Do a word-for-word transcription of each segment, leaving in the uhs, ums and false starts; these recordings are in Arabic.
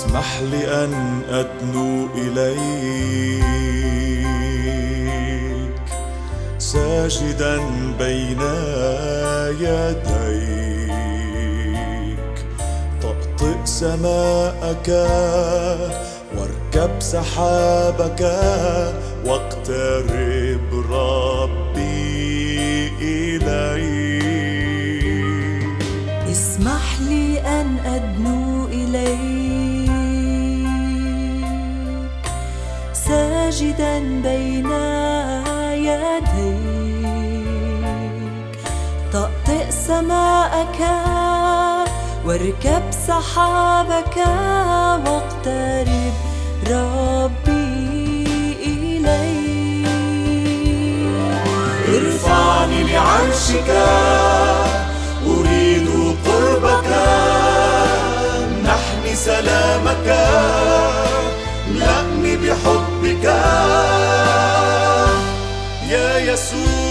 اسمح لي أن أدنو إليك ساجدا بين يديك. طأطئ سماءك واركب سحابك واقترب ربي إليك. اسمح لي أن أدنو إليك ساجدا بين يديك. طأطئ سماءك واركب سحابك واقترب ربي إليك. ارفعني لعرشك أريد قربك، منحني سلامك، املأني بحبك يا يسوع.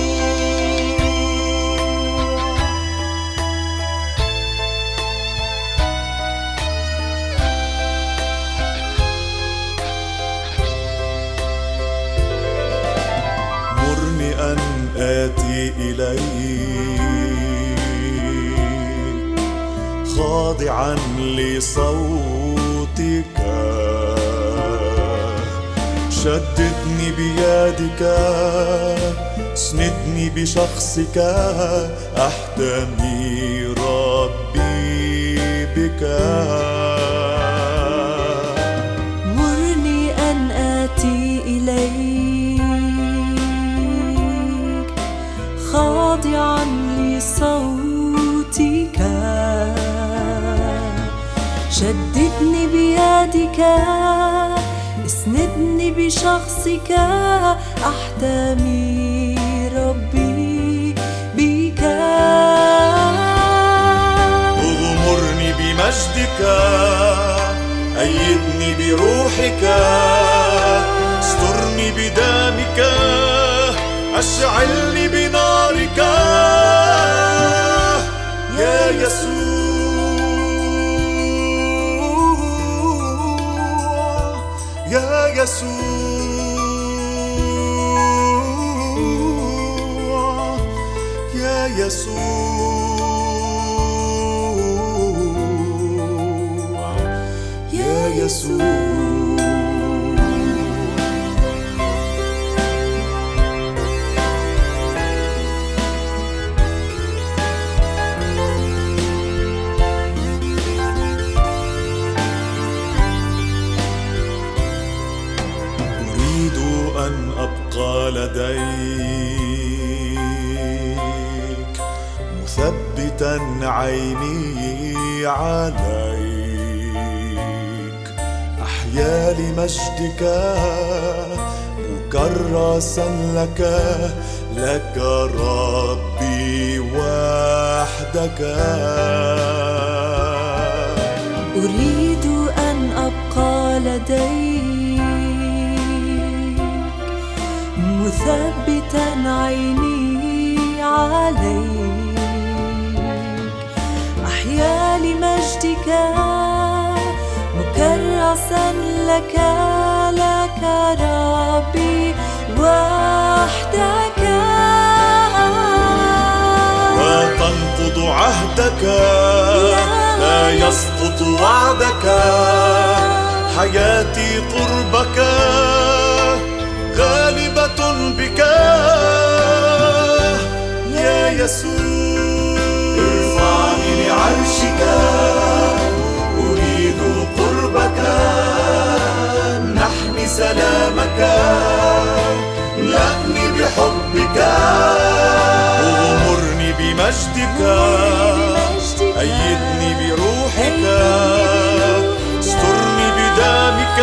مرني أن آتي إليك خاضعا لصوتك. شددني بيدك، اسندني بشخصك، أحتمي ربي بك. مرني أن آتي إليك خاضعا لصوتك. شددني بيدك، اسندني بشخصك، أحتمي ربي بك. اغمرني بمجدك، أيدني بروحك، استرني بدمك، أشعلني بنارك يا يسوع. يا يسوع، يا يسوع، يا يسوع. أن أبقى لديك مثبتا عيني عليك. أحيا لمجدك مكرسا لك، لك ربي وحدك. أريد أن أبقى لديك مثبتا عيني عليك. أحيا لمجدك مكرسا لك، لك ربي وحدك. وتنقض عهدك، لا يسقط وعدك. حياتي قربك، غالبة بك يا يسوع. ارفعني لعرشك أريد قربك، منحني سلامك، املأني بحبك. اغمرني بمجدك، أيدني بروحك، استرني بدمك،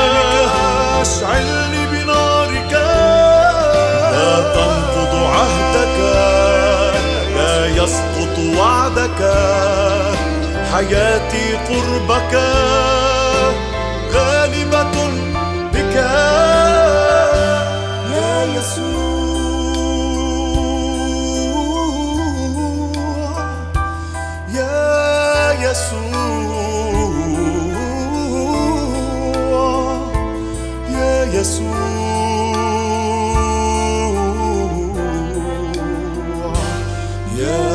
اشعلني بنارك. لا تنقض عهدك، لا يسقط وعدك. حياتي قربك، غالبة بك يا يسوع. يا يسوع، يا